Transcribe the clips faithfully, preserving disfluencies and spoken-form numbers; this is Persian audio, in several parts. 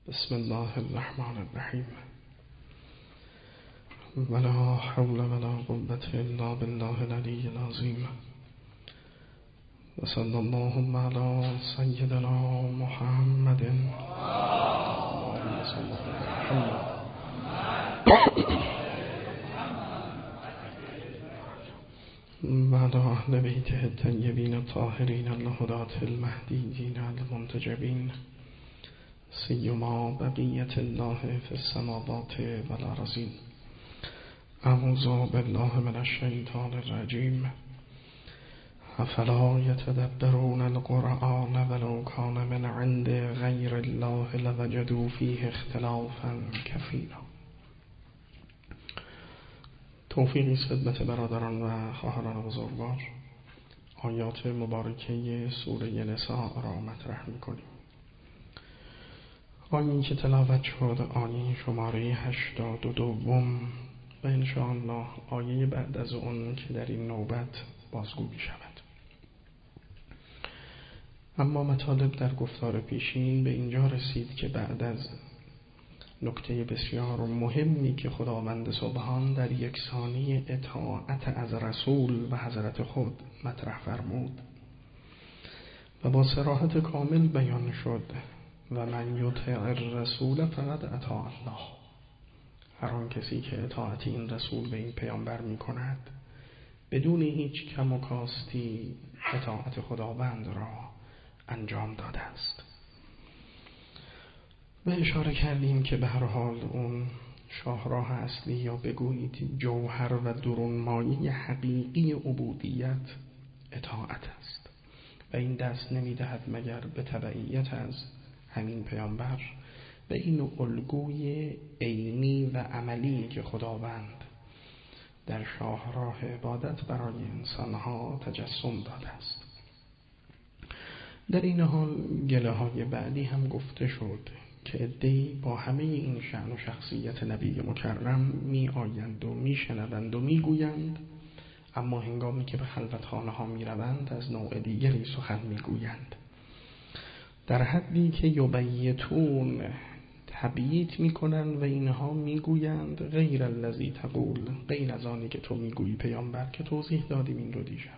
بسم الله الرحمن الرحیم. ولا حول ولا قوة الا بالله العلی العظیم. و صلی اللهم علی سیدنا محمد و علی اهل بیته الطیبین الطاهرین الهداة المهدیین المنتجبین، سیما بقیت الله فی السماوات والارضین. اعوذ بالله من الشیطان الرجیم. افلا یتدبرون القرآن ولو کان من عند غیر الله لوجدوا فیه اختلافا کثیرا. توفیقی است خدمت برادران و خواهران بزرگوار. آیات مبارکه سوره نساء را مطرح می‌کنیم. آیه که تلاوت شد آیه شماره هشتاد و دوم و انشاءالله آیه بعد از اون که در این نوبت بازگو می شود. اما مطالب در گفتار پیشین به اینجا رسید که بعد از نکته بسیار مهمی که خداوند سبحان در یکسانی اطاعت از رسول و حضرت خود مطرح فرمود و با صراحت کامل بیان شد و من یطع الرسول فقد اطاع الله. هر آن کسی که اطاعت این رسول به این پیامبر می کند بدون هیچ کم و کاستی اطاعت خداوند را انجام داده است. و اشاره کردیم که به هر حال اون شاهراه اصلی یا بگویید جوهر و درون مایه حقیقی عبودیت اطاعت است و این دست نمی دهد مگر به تبعیت از همین پیامبر و این الگوی عینی و عملی که خداوند در شاهراه عبادت برای انسانها تجسم داده است. در این حال گله های بعدی هم گفته شد که عده‌ای با همه این شأن و شخصیت نبی مکرم می آیند و می شنوند و می گویند، اما هنگامی که به خلوتخانه ها می روند از نوع دیگری سخن می گویند، در حدی که یبیتون تبییت میکنن و اینها میگویند غیر الذی تقول، غیر از آنی که تو میگویی پیامبر، که توضیح دادیم این رو دیشب.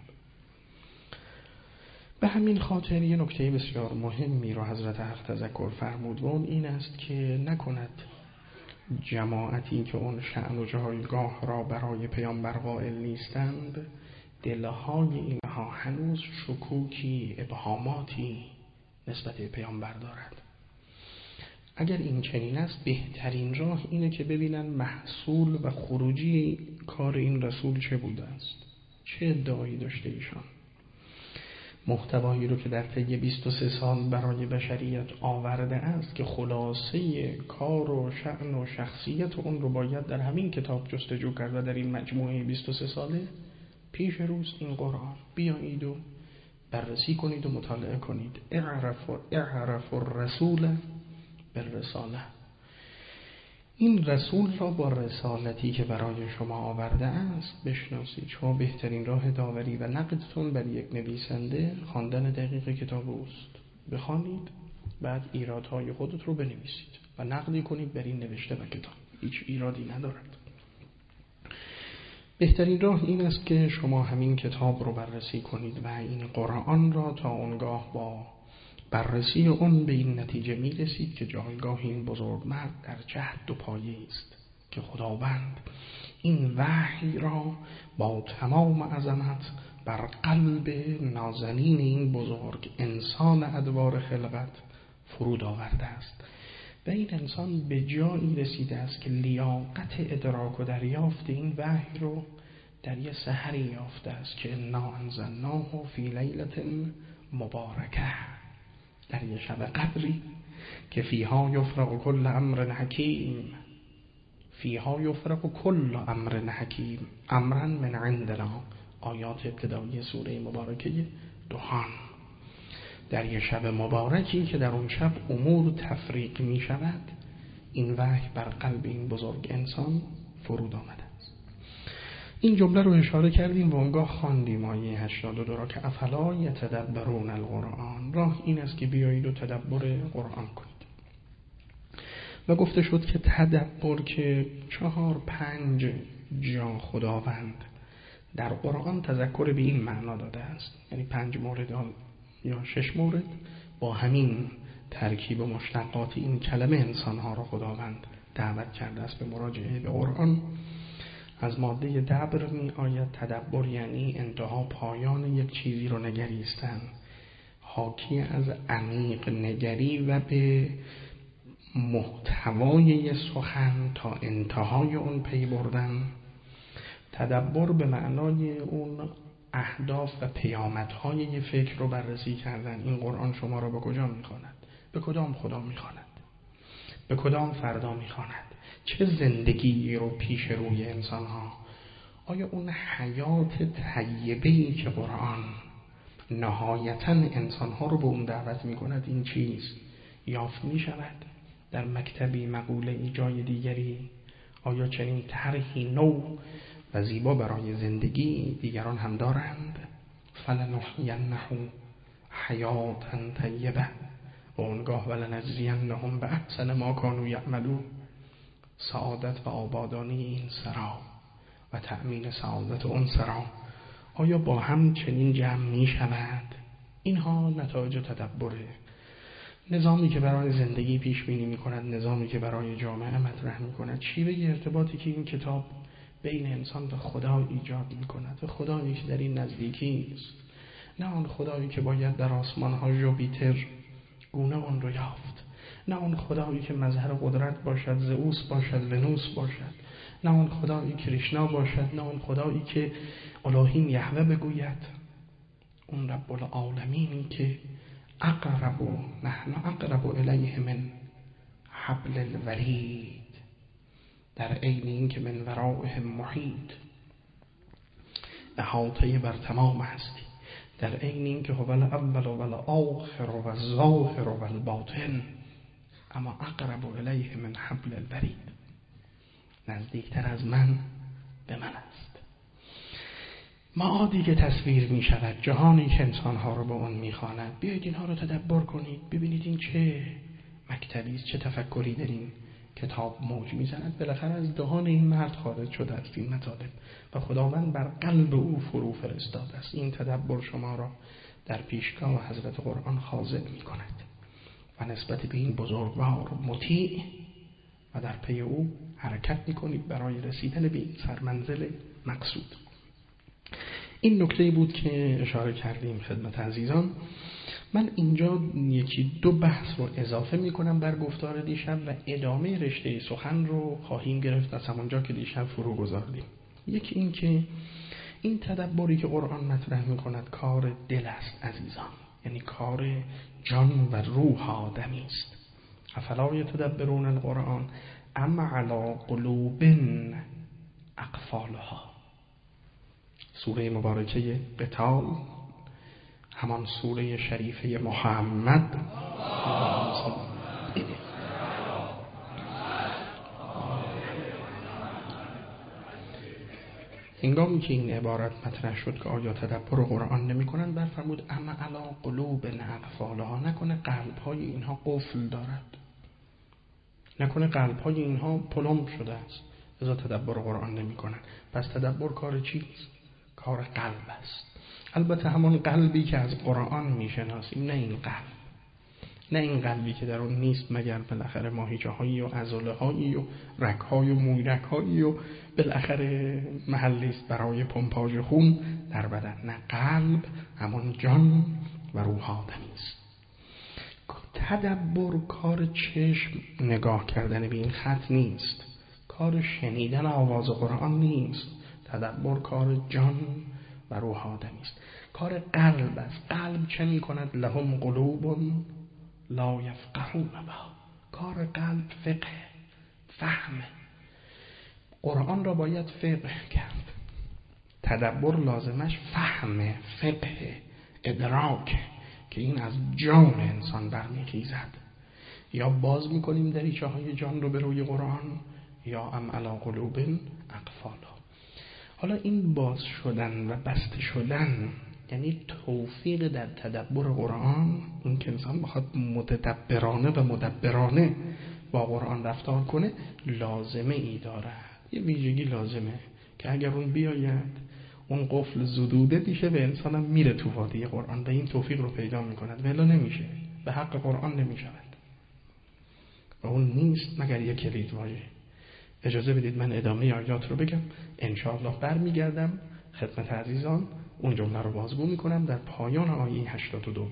به همین خاطر یه نکته بسیار مهمی رو حضرت حق تذکر فرمود و اون این است که نکند جماعتی که اون شأن و جایگاه را برای پیامبر قائل نیستند دلهای اینها هنوز شکوکی ابهاماتی نسبت به پیامبر دارد. اگر این چنین است بهترین راه اینه که ببینن محصول و خروجی کار این رسول چه بوده است، چه ادعایی داشته ایشان، محتوایی رو که در طی بیست و سه سال برای بشریت آورده است که خلاصه کار و شأن و شخصیت اون رو باید در همین کتاب جستجو کرد و در این مجموعه بیست و سه ساله پیش روز این قرآن بیایید و بررسی کنید و مطالعه کنید. اعرف و اعرف الرسول بالرساله. این رسول را با رسالتی که برای شما آورده است بشناسید. شما بهترین راه داوری و نقدتون بر یک نویسنده خواندن دقیق کتاب اوست. بخوانید بعد ایرادهای خودت رو بنویسید و نقدی کنید بر این نوشته و کتاب. هیچ ایرادی ندارد. بهترین راه این است که شما همین کتاب رو بررسی کنید و این قرآن را تا اونگاه با بررسی اون به این نتیجه می رسید که جایگاه این بزرگمرد در جهد و پایه است که خداوند این وحی را با تمام عظمت بر قلب نازنین این بزرگ انسان ادوار خلقت فرود آورده است و این انسان به جایی رسیده است که لیاقت ادراک و دریافت این وحی رو در یه سحری یافته است که انا انزلناه فی لیلة مبارکه، در یه شب قدری که فیها یفرق کل امر حکیم، فیها یفرق کل امر حکیم امرا من عندنا. آیات ابتدایی سوره مبارکه دخان. در یه شب مبارکی که در اون شب امور تفریق می شود این وحی بر قلب این بزرگ انسان فرود آمده است. این جمله رو اشاره کردیم و اونگاه خواندیم آیه هشتاد و دو را که افلا یتدبرون القرآن. راه این است که بیایید و تدبر قرآن کنید. و گفته شد که تدبر که چهار پنج جا خداوند در قرآن تذکر به این معنا داده است، یعنی پنج مورد یا شش مورد با همین ترکیب و مشتقات این کلمه انسانها را خداوند دعوت کرده است به مراجعه به قرآن. از ماده دبر می آید تدبر، یعنی انتها پایان یک چیزی رو نگریستن، حاکی از عمیق نگری و به محتوای سخن تا انتهای اون پی بردن. تدبر به معنای اون اهداف و پیامدهای یه فکر رو بررسی کردن. این قرآن شما را به کجا میخواند؟ به کدام خدا میخواند؟ به کدام فردا میخواند؟ چه زندگی رو پیش روی انسان ها؟ آیا اون حیات طیبه‌ای که قرآن نهایتاً انسان ها رو به اون دعوت میکند، این چیز یافت میشود در مکتبی، مقوله ای، جای دیگری؟ آیا چنین طرحی نو و زیبا برای زندگی دیگران هم دارند؟ فلنحینه حیاتا طیبه و اونگاه ولنجزینهم باحسن ما کانوا یعملون. سعادت و آبادانی این سرا و تأمین سعادت اون سرا آیا با هم چنین جمع می شود؟ اینها نتایج تدبره. نظامی که برای زندگی پیش بینی می کند، نظامی که برای جامعه مطرح می کند، شیوه ارتباطی که این کتاب بین انسان و خدا ایجاد می کند، و خدایی که در این نزدیکی است، نه آن خدایی که باید در آسمان ها جوپیتر گونه اون رو یافت، نه آن خدایی که مظهر قدرت باشد، زئوس باشد، ونوس باشد، نه آن خدایی که کریشنا باشد، نه آن خدایی که الوهیم یهوه بگوید. اون رب العالمینی که اقرب نحن اقرب الیه من حبل الورید، در عین این که من ورائهم محیط، احاطه بر تمام هستی، در عین این که هو الاول و الاخر و الظاهر و الباطن، اما اقرب الیه من حبل الورید، نزدیکتر از من به من است. معادی که تصویر می شود، جهانی که انسانها رو به اون می خواند. بیایید اینها رو تدبر کنید، ببینید این چه مکتبی است، چه تفکری در این کتاب موج می زند. بالاخره از دهان این مرد خارج شده است این مطالب و خداوند بر قلب او فرو فرستاده است. این تدبر شما را در پیشگاه حضرت قرآن خاضع می کند و نسبت به این بزرگوار مطیع و در پی او حرکت می کنید برای رسیدن به این سرمنزل مقصود. این نکته بود که اشاره کردیم خدمت عزیزان. من اینجا یکی دو بحث رو اضافه می کنم بر گفتار دیشب و ادامه رشته سخن رو خواهیم گرفت از همونجا که دیشب فرو گذاردیم. یکی این که این تدبری که قرآن مطرح می کند کار دل است عزیزان، یعنی کار جان و روح آدمی است. افلا یتدبرون القرآن ام علی قلوب اقفالها. سوره مبارکه قتال، همان سوره شریفه محمد، هنگامی که این عبارت مطرح شد که آیا تدبر قرآن نمی کنند، برفرمود اما علی قلوب اقفالها، نکنه قلب‌های اینها قفل دارد، نکنه قلب‌های اینها پلم شده است لذا تدبر قرآن نمی کنند. پس تدبر کار چیست؟ کار قلب است. البته همون قلبی که از قرآن میشناسیم، نه این قلب، نه این قلبی که در اون نیست مگر بالاخره ماهیچه هایی و عضله هایی و رگ های و مویرک هایی و بالاخره محلی است برای پمپاژ خون در بدن. نه، قلب همون جان و روح آدمی است. تدبر کار چشم نگاه کردن به این خط نیست، کار شنیدن آواز قرآن نیست. تدبر کار جان و روح آدمی است، کار قلب است. قلب چه می کند؟ لهم قلوب لا یفقهون بها. کار قلب فقه، فهم. قرآن را باید فقه کرد. تدبر لازمش فهم، فقه، ادراک، که این از جان انسان برمیخیزد. یا باز میکنیم دریچه های جان رو به روی قرآن، یا ام علی قلوب اقفالها. حالا این باز شدن و بسته شدن یعنی توفیق در تدبر قرآن، این که انسان بخواد متدبرانه و مدبرانه با قرآن رفتار کنه لازمه ای داره، یه ویژگی لازمه که اگر اون بیاید اون قفل زدوده میشه به انسانم میره تو وادی قرآن و این توفیق رو پیدا میکند، ولی نمیشه، به حق قرآن نمیشود و اون نیست مگر یک کلید واژه. اجازه بدید من ادامه آیات رو بگم، انشاءالله برمیگردم خدمت عزیزان اون جمله رو بازگو میکنم در پایان آیه هشتاد و دو.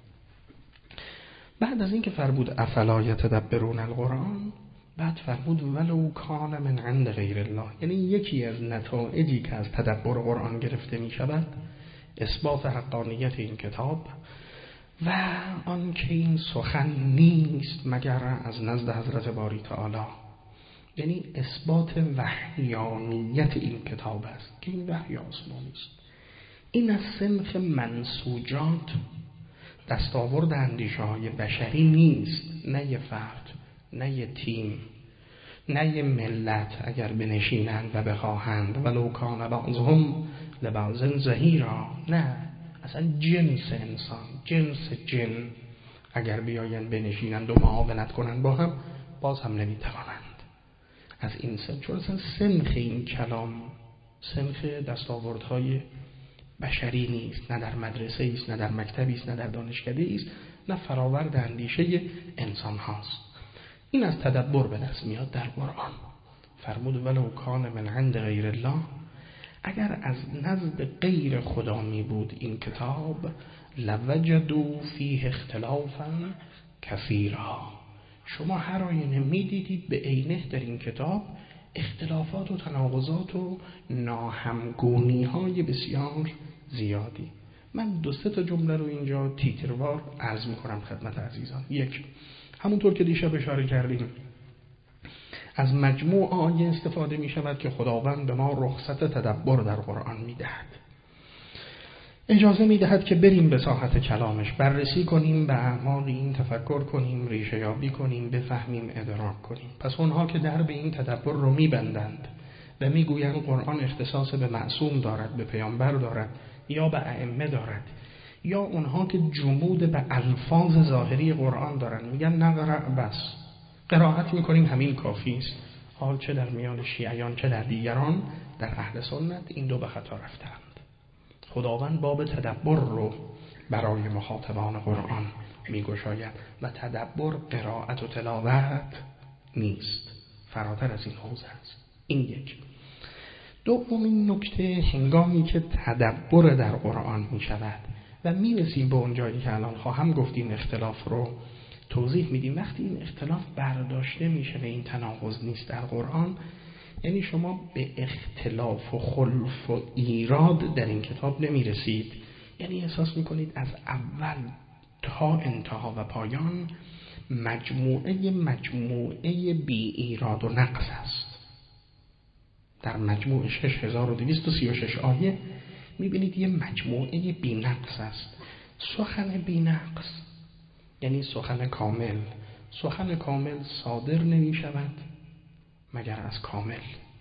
بعد از اینکه فرمود افلا یتدبرون القرآن، بعد فرمود ولو کان من عند غیر الله، یعنی یکی از نتایجی که از تدبر قرآن گرفته می شود اثبات حقانیت این کتاب و آن که این سخن نیست مگر از نزد حضرت باری تعالی، یعنی اثبات وحیانیت این کتاب است که این وحی آسمانی است. این از سنخ منسوجات دستاورد اندیشه های بشری نیست، نه یه فرد، نه یه تیم، نه یه ملت اگر بنشینند و بخواهند ولو کان بعضهم لبعض ظهیرا، نه اصلا جنس انسان، جنس جن اگر بیاین بنشینند و معاونت کنند با هم باز هم نمیتوانند از این سن، چون اصلا سنخ این کلام سنخ دستاوردهای بشری نیست، نه در مدرسه است، نه در مکتبی است، نه در دانشکده است، نه فراورد اندیشه انسان هاست. این از تدبر به دست میاد در قرآن. فرمود ولو کان من عند غیر الله، اگر از نزد غیر خدا می بود این کتاب لوجدوا فیه اختلافا کثیرا، شما هر آینه می دیدید به عینه در این کتاب اختلافات و تناقضات و ناهمگونی های بسیار زیادی. من دو سه تا جمله رو اینجا تیتروار عرض میکنم خدمت عزیزان. یک، همونطور که دیشب اشاره کردیم از مجموع آیه استفاده می شود که خداوند به ما رخصت تدبر در قرآن می دهد، اجازه می دهد که بریم به ساحت کلامش، بررسی کنیم، به اعماق این تفکر کنیم، ریشه یابی کنیم، بفهمیم، ادراک کنیم. پس اونها که در به این تدبر رو می بندند و می گویند قرآن اختصاص به معصوم دارد، به پیامبر دارد یا به ائمه دارد، یا اونها که جمود به الفاظ ظاهری قرآن دارن میگن نقرأ بس، قرائت میکنیم همین کافی است، حال چه در میان شیعیان چه در دیگران در اهل سنت این دو به خطا رفتند. خداوند باب تدبر رو برای مخاطبان قرآن میگشاید و تدبر قرائت و تلاوت نیست، فراتر از این حوزه است. این یک. دومین نکته، هنگامی که تدبر در قرآن میشود و میرسیم به اون جایی که الان خواهم گفت این اختلاف رو توضیح میدیم، وقتی این اختلاف برداشته میشه و این تناقض نیست در قرآن، یعنی شما به اختلاف و خلف و ایراد در این کتاب نمیرسید، یعنی احساس میکنید از اول تا انتها و پایان مجموعه مجموعه بی ایراد و نقص است. در مجموع شش هزار و دویست و سی و شش آیه میبینید یه مجموعه بی نقص است. سخن بی نقص یعنی سخن کامل. سخن کامل صادر نمی شود مگر از کامل،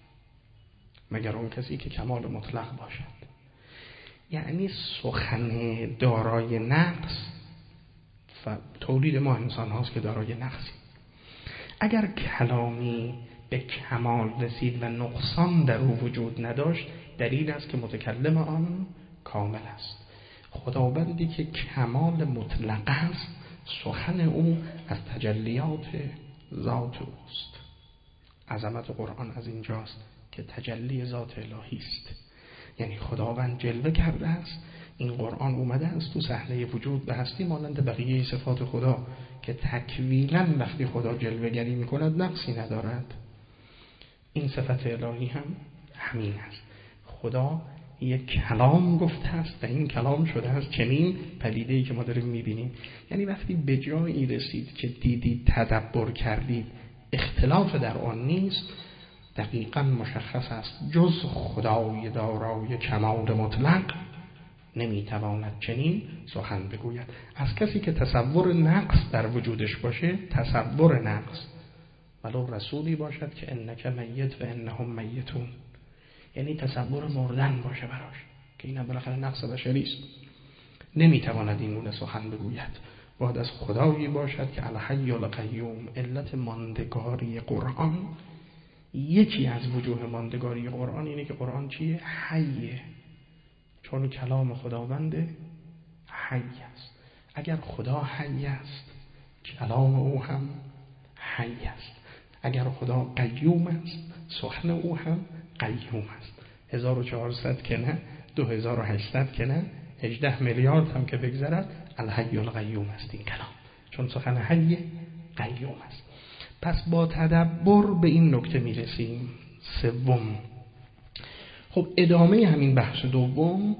مگر اون کسی که کمال مطلق باشد. یعنی سخن دارای نقص و تولید ما انسان هاست که دارای نقصی. اگر کلامی به کمال رسید و نقصان در او وجود نداشت، دلیل است که متکلم آن کامل است. خداوندی که کمال مطلق است، سخن او از تجلیات ذات اوست. عظمت قرآن از اینجاست که تجلی ذات الهی است، یعنی خداوند جلوه کرده است، این قرآن اومده است تو صحنه وجود به هستی مانند بقیه صفات خدا که تکوینا وقتی خدا جلوه گری میکند نقصی ندارد. این صفت الهی هم همین است. خدا یک کلام گفته است و این کلام شده است چنین پدیده‌ای که ما داریم میبینیم. یعنی وقتی به جایی رسید که دیدید، تدبر کردید، اختلاف در آن نیست، دقیقاً مشخص است جز خدای دارای کمال مطلق نمیتواند چنین سخن بگوید. از کسی که تصور نقص در وجودش باشه، تصور نقص، ولو رسولی باشد که انک میت و انهم میتون، یعنی تصور مردن باشه براش که این بالاخره نقص بشری است، نمیتواند این گونه سخن بگوید. باید از خدایی باشد که الحی القیوم. علت ماندگاری قرآن، یکی از وجوه ماندگاری قرآن اینه که قرآن چیه؟ حیه، چون کلام خداونده حی است. اگر خدا حی است کلام او هم حی است. اگر خدا قیوم است سخن او هم قیوم است. هزار و چهارصد که نه، دو هزار و هشتصد که نه، هجده میلیارد هم که بگذرد، الحی القیوم است این کلام، چون سخن حی قیوم است. پس با تدبر به این نکته میرسیم. سوم، خب ادامه همین بحث دوم،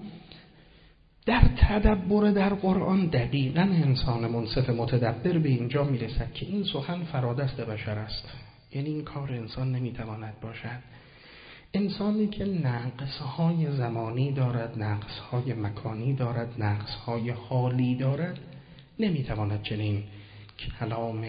در تدبر در قرآن دقیقاً انسان منصف متدبر به اینجا میرسد که این سخن فرادست بشر است. یعنی این کار انسان نمیتواند باشد. انسانی که نقصهای زمانی دارد، نقصهای مکانی دارد، نقصهای حالی دارد، نمیتواند چنین کلام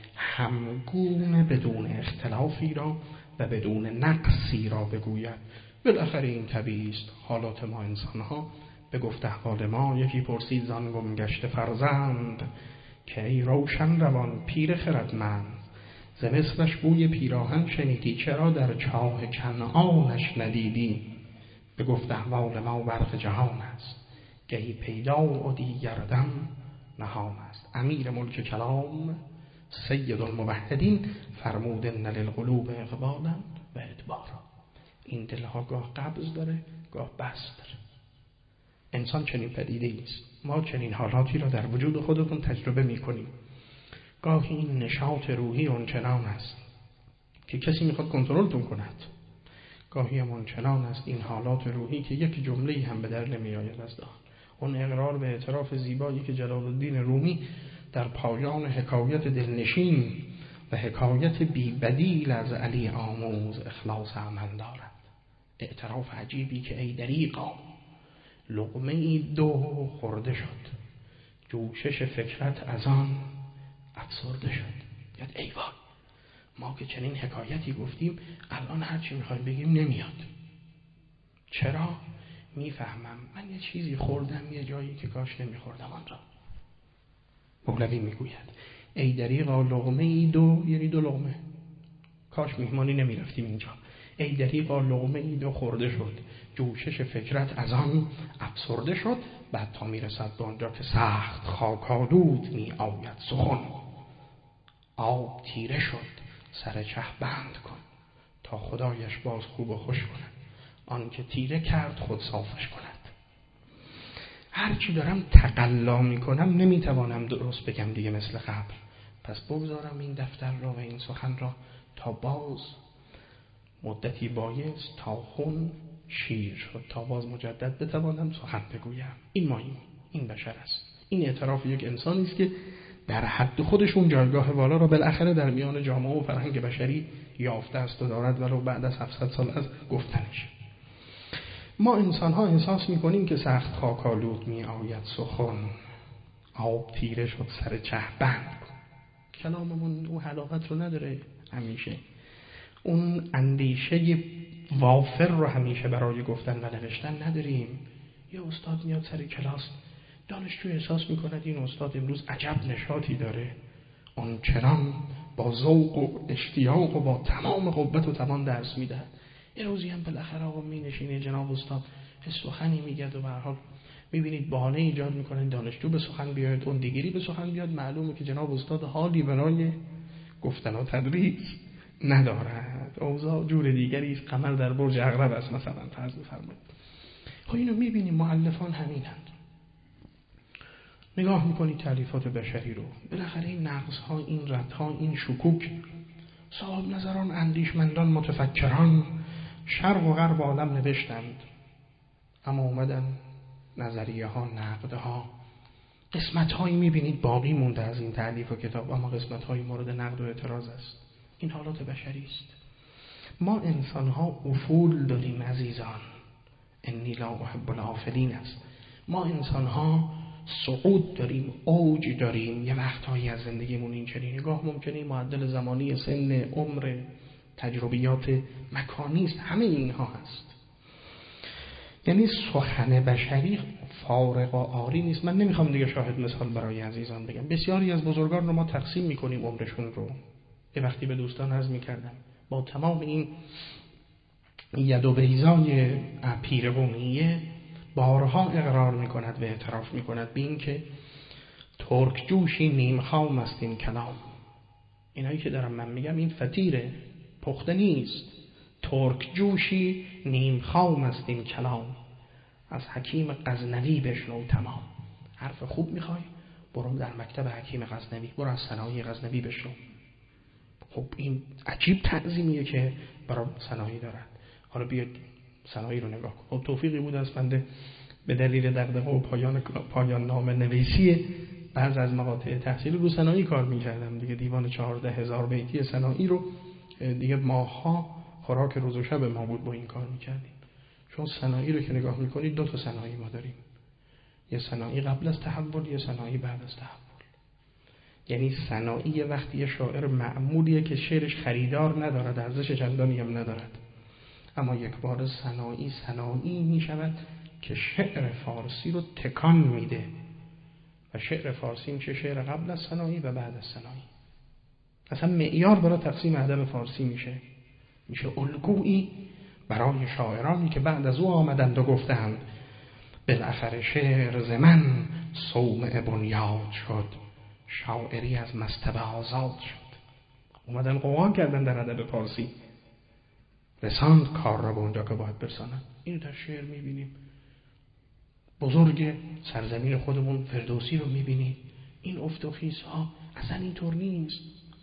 همگون بدون اختلافی را و بدون نقصی را بگوید. بالاخره این طبیعی است. حالات ما انسانها به گفت احوال ما، یکی پرسید زان گم گشته فرزند که ای روشن روان پیر خردمند، ز مصرش بوی پیراهن شنیدی چرا در چاه کنعانش ندیدی؟ به گفت احوال ما برق جهان است گهی پیدا و دیگر دم نهان است. امیر ملک کلام سید الموحدین فرمود ان للقلوب اقبالا و ادبارا. این دلها گاه قبض داره گاه بسط داره. انسان چنین پدیده است. ما چنین حالاتی را در وجود خودمون تجربه میکنیم. گاهی این نشاط روحی اونچنان است که کسی میخواد کنترلتون کند. گاهی هم اونچنان است این حالات روحی که یک جمله‌ای هم به در نمیآید از دهان. اون اقرار به اعتراف زیبایی که جلال الدین رومی در پایان حکایت دلنشین و حکایت بی بدیل از علی آموز اخلاص عمل دارد. اعتراف عجیبی که ای دریغا لقمه ای دو خورده شد، جوشش فکرت از آن افسرده شد. یاد ای وای، ما که چنین حکایتی گفتیم الان هرچی میخوایم بگیم نمیاد. چرا؟ میفهمم من یه چیزی خوردم یه جایی که کاش نمیخوردم آن را. مولوی میگوید ای دریغا لقمه ای دو، یعنی دو لقمه، کاش میهمانی نمیرفتیم اینجا. ای دریغا لقمه ای دو خورده شد، جوشش فکرت از آن افسرده شد. بعد تا میرسد به آنجا که سخت خاکالود می آید سخن، آب تیره شد سر چه بند کن، تا خدایش باز خوب و خوش کند، آن که تیره کرد خود صافش کند. هرچی دارم تقلا میکنم نمیتوانم درست بگم دیگه مثل قبل. پس بگذارم این دفتر را و این سخن را تا باز مدتی بایست تا خون شیر شد، تا باز مجدد بتوانم سخن بگویم. این ماییم، این بشر است. این اعتراف یک انسانی است که در حد خودشون جایگاه والا را بالاخره در میان جامعه و فرهنگ بشری یافته است و دارد، ولو بعد از هفتصد سال از گفتنش. ما انسان ها احساس میکنیم که سخت خاکالود می آید سخن، آب تیره شد سر چه بند کن. کلاممون اون حلاوت رو نداره همیشه، اون اندیشه وافر رو همیشه برای گفتن و نوشتن نداریم. یه استاد میاد سر کلاس، دانشجو احساس میکند این استاد امروز عجب نشاطی داره، اون چنان با ذوق و اشتیاق و با تمام قوت و توان درس میده. یه روزی هم بالاخره آقا می نشینه جناب استاد سخنی میگه و به هر حال میبینید بهانه ایجاد میکنن دانشجو به سخن بیاد، اون دیگری به سخن بیاد. معلومه که جناب استاد حالی برای گفتن و تدریس ندارد، اوضاع جور دیگری است، قمر در برج عقرب است مثلا فرض بفرمایید. خب اینو میبینیم مؤلفان همینند. نگاه میکنید تالیفات بشری رو، بالاخره این نقص ها، این رد ها، این شکوک، صاحب نظران، اندیشمندان، متفکران شرق و غرب عالم نوشتند، اما اومدن نظریه ها، نقد ها، قسمت هایی میبینید باقی مونده از این تالیف و کتاب، اما قسمت های مورد نقد و اعتراض است. این حالات بشری است. ما انسان ها افول داریم عزیزان، انی لا احب الافلین است. ما انسان ها صعود داریم، اوج داریم. یه وقتهایی از زندگیمون این چنین، نگاه ممکنه معدل زمانی، سن، عمر، تجربیات مکانی است، همه اینها هست. یعنی سخن بشری فارغ و عاری نیست. من نمیخوام دیگه شاهد مثال برای عزیزان بگم. بسیاری از بزرگان رو ما تقسیم میکنیم عمرشون رو. یه وقتی به دوستان عرض میکردم با تمام این ید و بیضای پیرگونیه بارها اقرار میکند و اعتراف میکند به این که ترک جوشی نیم خام است این کلام. اینایی که دارم من میگم این فطیره، پخته نیست. ترک جوشی نیم خام است این کلام، از حکیم غزنوی بشنو تمام. حرف خوب میخوای برو در مکتب حکیم غزنوی، برو از صنایع غزنوی بشنو. خب این عجیب تعظیمیه که برای صنایع دارن. حالا بیاد صنایع رو نگاه کن. خب توفیقی بود از بنده به دلیل دغدغه و پایان پایان نامه نویسی بعض از مقاطع تحصیلی رو صنایع کار میکردم دیگه. دیوان چهارده هزار بیتی صنایع رو دیگه ماها خوراک روز و شب ما بود با این کار میکردیم. چون صنایع رو که نگاه میکنید دو تا صنایع ما داریم، یه صنایع قبل از تحول، یه صنایع بعد از تحول. یعنی صنایع وقتی یه شاعر معمولیه که شعرش خریدار ندارد، ارزش چندانی هم ندارد، اما یک بار صنایع صنایع میشود که شعر فارسی رو تکان میده. و شعر فارسی میشه شعر قبل از صنایع و بعد از صنایع. اصلا معیار برای تقسیم ادب فارسی میشه میشه الگویی برای شاعرانی که بعد از او آمدند و گفتند بالاخره شعر ز من صومعه بنیاد شد، شاعری از مصطبه آزاد شد. اومدن قوان کردن در ادب فارسی، رساند کار را به اونجا که باید برسانن. اینو در شعر میبینیم. بزرگ سرزمین خودمون فردوسی رو میبینید. این افت و خیز ها اصلا اینطور نیست.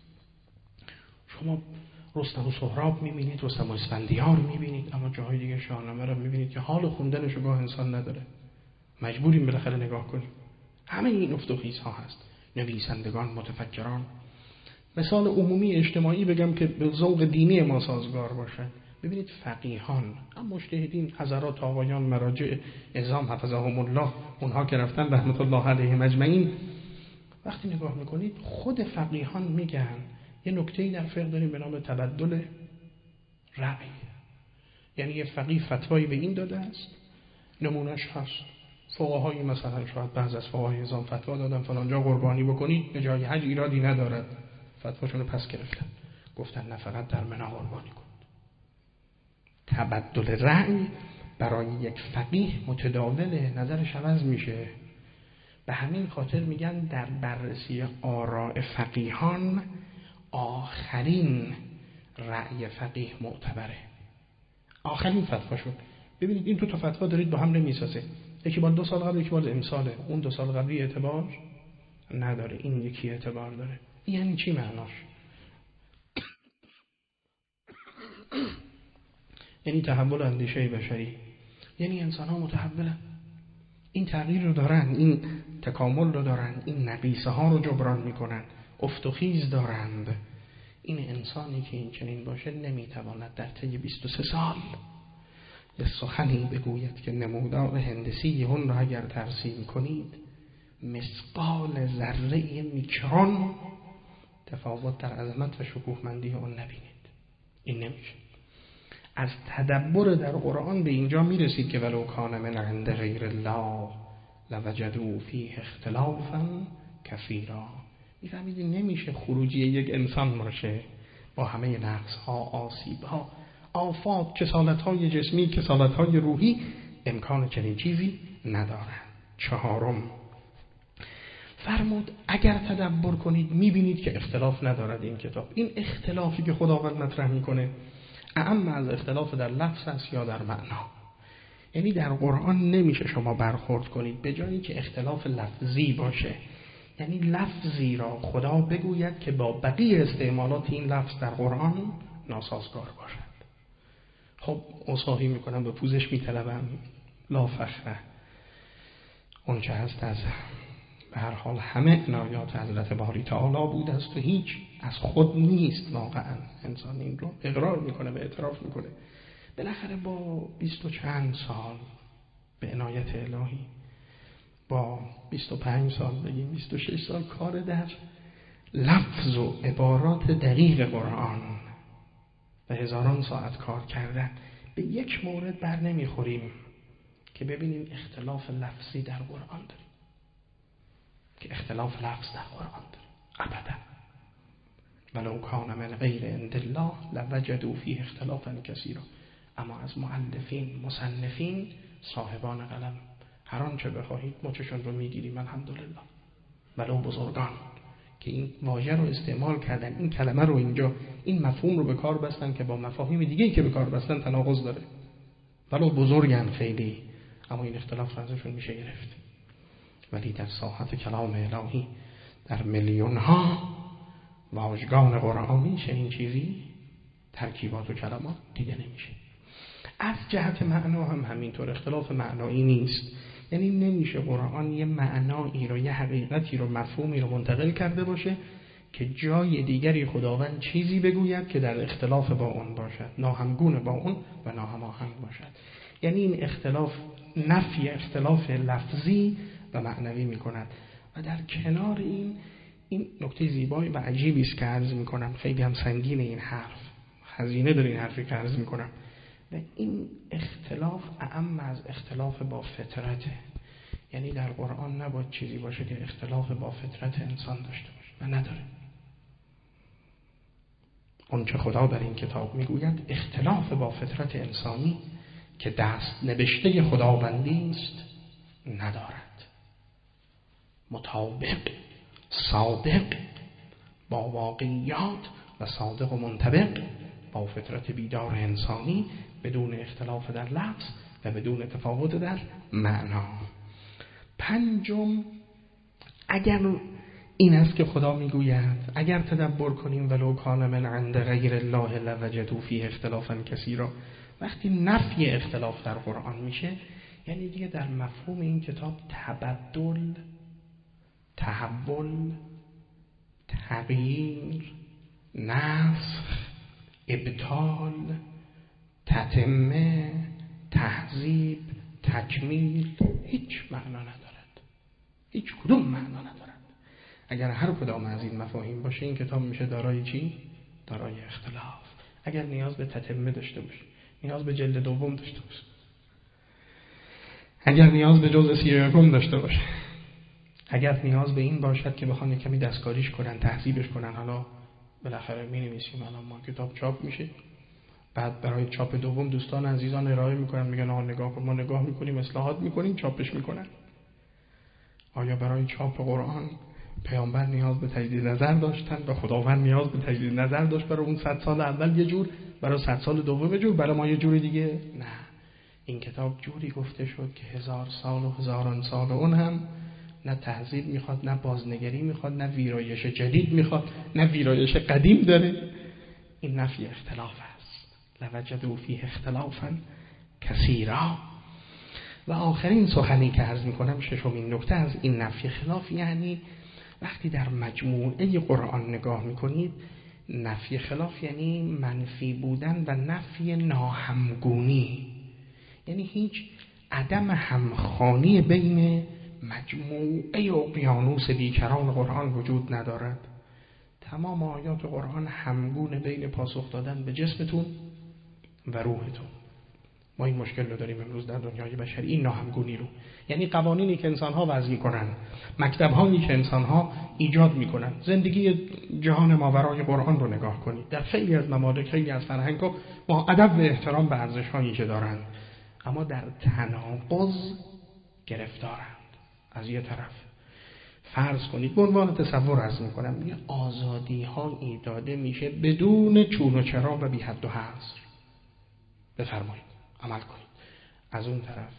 شما رستم و سهراب میبینید، رستم و اسفندیار میبینید، اما جاهای دیگه شاهنامه رو میبینید که حال خوندنش رو گاه انسان نداره. مجبوریم بالاخره نگاه کنیم. همه این افت و خیز ها هست. نویسندگان، متفکران. مثال عمومی اجتماعی بگم که به ذوق دینی ما سازگار باشه. ببینید فقیهان، هم مجتهدین، حضرات آقایان مراجع اعظام حفظهم الله، اونها که رفتن رحمت الله علیهم اجمعین، وقتی نگاه میکنید خود فقیهان میگن یه نکته‌ای در فقه داریم به نام تبدل رأی. یعنی یه فقیه فتوایی به این داده است، نمونهش هست. فقهایی مثلا شاید بعض از فقهای اعظام فتوا دادن فلانجا قربانی بکنید، به جای حج ایرادی ندارد، فتواشون رو پس گرفتن، گفتن نه فقط در منی قربانی کن. تبدل رأی برای یک فقیه متداوله، نظرش عوض میشه. به همین خاطر میگن در بررسی آراء فقیهان آخرین رأی فقیه معتبره، آخرین فتواشون. ببینید این دو تا فتوا دارید با هم نمیسازه، یکی با دو سال قبل، یکی با امساله. اون دو سال قبلی اعتبار نداره، این یکی اعتبار داره. یعنی چی معناش؟ یعنی تحول اندیشه بشری، یعنی انسان ها متحولن، این تغییر رو دارن، این تکامل رو دارن، این نقیصه ها رو جبران میکنن، افت و خیز دارند. این انسانی که این چنین باشه نمیتواند در طی بیست و سه سال یه سخنی بگوید که نمودار هندسی اون را اگر ترسیم کنید مثقال ذره میکرون تفاوت در عظمت و شکوهمندی اون نبینید. این نمیشه. از تدبر در قرآن به اینجا میرسید که ولو کان من عند غیر الله لوجدوا فیه اختلافا کثیرا. میفهمید نمیشه خروجی یک انسان باشه با همه نقص ها، آسیب ها، آفات، کسالت های جسمی، کسالت های روحی، امکان چنین چیزی ندارند. چهارم فرمود اگر تدبر کنید میبینید که اختلاف ندارد این کتاب. این اختلافی که خداوند مطرح میکنه اعم از اختلاف در لفظ است یا در معنا. یعنی در قرآن نمیشه شما برخورد کنید به جایی که اختلاف لفظی باشه، یعنی لفظی را خدا بگوید که با بقیه استعمالات این لفظ در قرآن ناسازگار باشد. خب اصحاحی میکنم به پوزش میطلبم، لا فخره، اون چه هست از به هر حال همه عنایات حضرت باری تعالی بود است و هیچ از خود نیست. واقعا انسان این رو اقرار میکنه و اعتراف میکنه. بالاخره با بیست و چند سال به عنایت الهی، با بیست و پنج سال بگیم بیست و شش سال کار در لفظ و عبارات دقیق قرآن و هزاران ساعت کار کردن، به یک مورد بر نمیخوریم که ببینیم اختلاف لفظی در قرآن داریم، که اختلاف لفظ در قرآن داریم ابدا. ولو کان من غیر عند الله لوجدوا فیه اختلافا کثیرا. اما از مؤلفین، مصنفین، صاحبان قلم هر آنچه بخواهید مچشون رو میگیریم الحمدلله. ولو بزرگان که این واژه رو استعمال کردن، این کلمه رو اینجا، این مفهوم رو به کار بستن که با مفاهیم دیگه‌ای که به کار بستن تناقض داره. ولو بزرگن خیلی، اما این اختلاف ازشون میشه گرفت. ولی در ساحت کلام الهی در میلیون ها واژگان قرآنی چنین چیزی، ترکیبات و کلمات دیده نمیشه. از جهت معنا هم همینطور اختلاف معنایی نیست. یعنی نمیشه قرآن یه معنایی رو، یه حقیقتی رو، مفهومی رو منتقل کرده باشه که جای دیگری خداوند چیزی بگوید که در اختلاف با اون باشد، ناهمگون با اون و ناهماهنگ باشد. یعنی این اختلاف نفی اختلاف لفظی و معنوی میکند. و در کنار این این نکته زیبایی و عجیبی است که عرض میکنم، خیلی هم سنگین این حرف، خزینه داره این حرفی که عرض میکنم. و این اختلاف اعم از اختلاف با فطرته. یعنی در قرآن نباید چیزی باشه که اختلاف با فطرت انسان داشته باشه و نداره. اون چه خدا در این کتاب میگوید اختلاف با فطرت انسانی که دست نوشته خداوندی است ندارد. مطابق، صادق با واقعیات و صادق و منطبق با فطرت بیدار انسانی، بدون اختلاف در لفظ و بدون تفاوت در معنا. پنجم، اگر این است که خدا میگوید اگر تدبر کنیم ولو کان من عند غیر الله لوجدوا فیه اختلافا کثیرا، وقتی نفی اختلاف در قرآن میشه یعنی دیگه در مفهوم این کتاب تبدل، تحول، تغییر، نسخ، ابطال، تتمه، تهذیب، تکمیل هیچ معنا ندارد. هیچ کدوم معنا ندارد. اگر هر کدام از این مفاهیم باشه این کتاب میشه دارای چی؟ دارای اختلاف. اگر نیاز به تتمه داشته باشه، نیاز به جلد دوم داشته باشه، اگر نیاز به جزء سی و یکم داشته باشه، اگر نیاز به این باشد که بخوان کمی دستکاریش کنن، تهذیبش کنن، حالا بالاخره می‌نویسیم الان ما کتاب چاپ میشه، بعد برای چاپ دوم دوستان عزیزان ارائه میکنن، میگن آها نگاه کن، ما نگاه میکنیم، اصلاحات میکنیم، چاپش میکنن. آیا برای چاپ قرآن پیامبر نیاز به تجدید نظر داشتن و خداوند نیاز به تجدید نظر داشت برای اون صد سال اول یه جور، برای صد سال دوم یه جور، برای ما یه جوری دیگه؟ نه. این کتاب جوری گفته شد که هزار سال و هزاران سال اون هم نه تهذیب میخواد، نه بازنگری میخواد، نه ویرایش جدید میخواد، نه ویرایش قدیم داره. این نفی اختلاف است. لوجدوا فیه اختلافا کثیرا. و آخرین سخنی که عرض میکنم، ششمین نکته از این نفی خلاف، یعنی وقتی در مجموعه قرآن نگاه میکنید، نفی خلاف یعنی منفی بودن و نفی ناهمگونی، یعنی هیچ عدم همخوانی بین مجموعه اقیانوس بیکران قرآن وجود ندارد. تمام آیات قرآن همگونه بین پاسخ دادن به جسمتون و روحتون. ما این مشکل رو داریم امروز در دنیای بشری، این ناهمگونی رو، یعنی قوانینی که انسان‌ها وضع می‌کنن، مکتب‌هایی که انسان‌ها ایجاد می‌کنن. زندگی جهان ماورای قرآن رو نگاه کنید، در خیلی از ممالک، خیلی از فرهنگ‌ها با ادب و احترام به ارزش‌هایی که دارن، اما در تناقض گرفتارند. از یه طرف فرض کنید، به عنوان تصور عرض می‌کنم، یه آزادی‌هایی داده میشه بدون چون و چرا و بی حد و حصر. بفرمایید عمل کنید. از اون طرف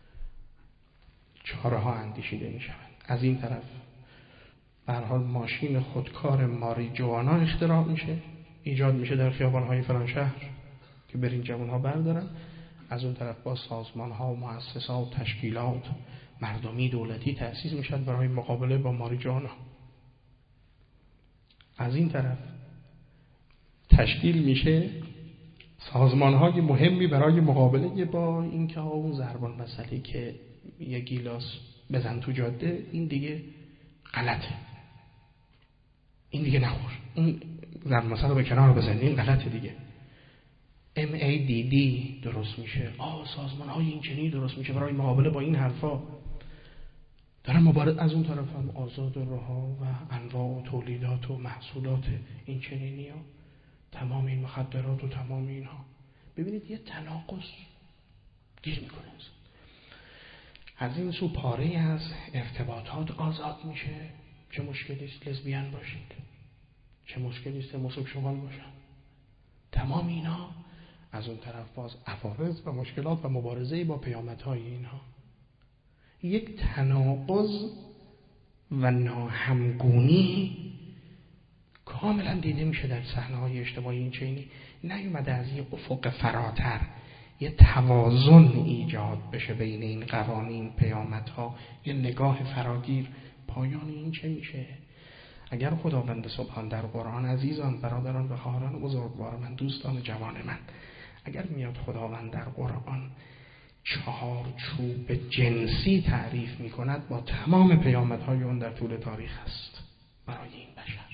چاره ها اندیشیده می شود. از این طرف به هر حال ماشین خودکار ماریجوانا اختراع میشه، ایجاد میشه در خیابان های فلان شهر که برین جوان ها بردارن. از اون طرف با سازمان ها و مؤسسات و تشکیلات مردمی دولتی تأسیس میشد برای مقابله با ماریجوانا. از این طرف تشکیل میشه سازمان‌های مهمی برای مقابله با این که اون ضربان مسئله که یه گیلاس بزن تو جاده، این دیگه غلطه، این دیگه نخور، این ضربان مسئله به کنار بزن، این غلطه دیگه. ام ای دی دی درست میشه، آه سازمان های این چنینی درست میشه برای مقابله با این حرفا. دارن مبارز از اون طرف هم آزاد رها و انواع و تولیدات و محصولات این چنینی ها، تمام این مخدرات و تمام اینها. ببینید یه تناقض گیر میکنه. از این سو پاره از ارتباطات آزاد میشه، چه مشکلی است لزبیان باشید، چه مشکلی است هموسکسوال باشن، تمام اینا. از اون طرف باز عوارض و مشکلات و مبارزه با پیامدهای اینها. یک تناقض و ناهمگونی کاملا دیده میشه در صحنه‌های اجتماعی این چنینی. نیومده از یه افق فراتر یه توازن ایجاد بشه بین این قوانین، پیامدها، یه نگاه فراگیر. پایان این چه میشه؟ اگر خداوند سبحان در قرآن، عزیزان، برادران و خواهران بزرگوار من، دوستان جوان من، اگر میاد خداوند در قرآن چهارچوب جنسی تعریف میکند، با تمام پیامدهای اون در طول تاریخ هست برای این بشر،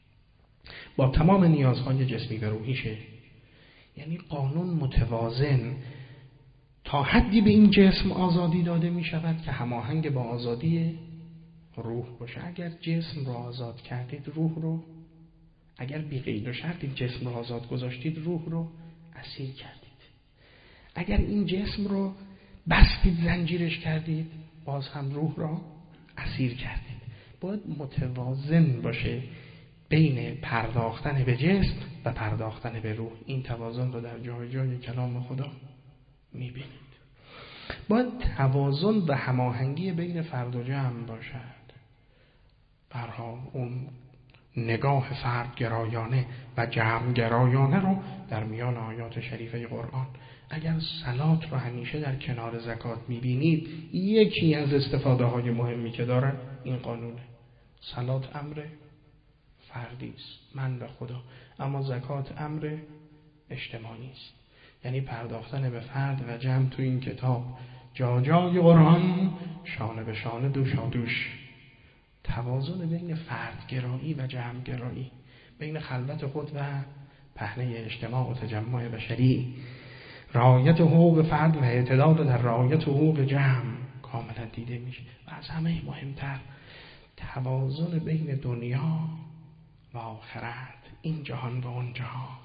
با تمام نیازهای جسمی و روحیشه. یعنی قانون متوازن تا حدی به این جسم آزادی داده می شود که هماهنگ با آزادی روح باشه. اگر جسم رو آزاد کردید، روح رو، اگر بی قید و شرط این جسم رو آزاد گذاشتید، روح رو اسیر کردید. اگر این جسم رو بستید، زنجیرش کردید، باز هم روح رو اسیر کردید. باید متوازن باشه بین پرداختن به جسم و پرداختن به روح. این توازن رو در جای جای کلام خدا میبینید. باید توازن و هماهنگی بین فرد و جمع باشد. برها اون نگاه فرد گرایانه و جمع گرایانه رو در میان آیات شریفه قرآن. اگر صلات رو همیشه در کنار زکات میبینید، یکی از استفاده های مهمی که داره این قانونه. صلات امر فردی است، من و خدا، اما زکات امر اجتماعی است. یعنی پرداختن به فرد و جمع تو این کتاب جا جای قرآن شانه به شانه، دوشا دوش. توازن بین فردگرایی و جمعگرایی، بین خلوت خود و پهنه اجتماع و تجمع بشری، رعایت حقوق فرد و اعتدال در رعایت حقوق جمع کاملا دیده میشه. و از همه مهمتر توازن بین دنیا و آخرت، این جهان و اون جهان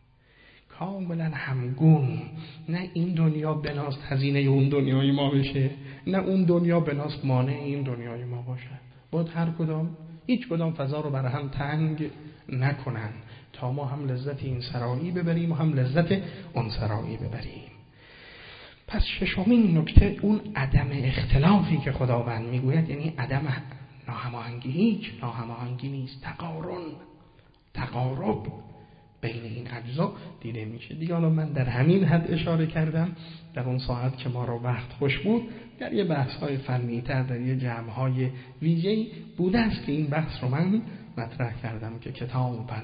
کاملا همگون. نه این دنیا بناست هزینه اون دنیای ما بشه، نه اون دنیا بناست مانع این دنیای ما باشه. باید هر کدام، هیچ کدام فضا رو بر هم تنگ نکنن تا ما هم لذت این سرایی ببریم و هم لذت اون سرایی ببریم. پس ششمین نکته اون عدم اختلافی که خداوند میگوید، یعنی عدم ناهماهنگی. هیچ ناهماهنگی نیست، تقارن، تقارب بین این اجزا دیده میشه. دیگه حالا من در همین حد اشاره کردم در اون ساعت که ما رو وقت خوش بود، در یه بحث های فنی تر، در یه جمع های ویژه‌ای بوده است که این بحث رو من مطرح کردم که کتاباً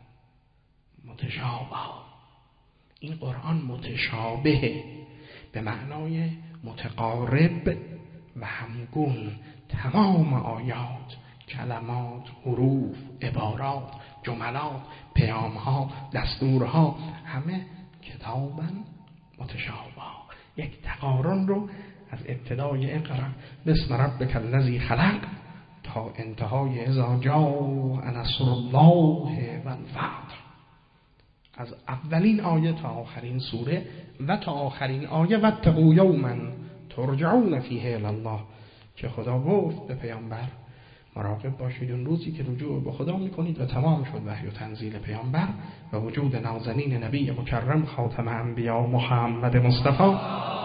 متشابه، این قرآن متشابه به معنای متقارب و همگون. تمام آیات، کلمات، حروف، عبارات، جملات، پیامها، دستورها، همه کتاباً متشابه. یک تقارن رو از ابتدای اقرا بسم ربک الذی خلق تا انتهای اذا جاء نصر الله والفتح، از اولین آیه تا آخرین سوره و تا آخرین آیه واتقوا یوما ترجعون فیه الی الله، که خدا گفت به پیامبر مراقب باشید اون روزی که رجوع به خدا میکنید و تمام شد وحی و تنزیل پیامبر و وجود نازنین نبی مکرم خاتم انبیا محمد مصطفی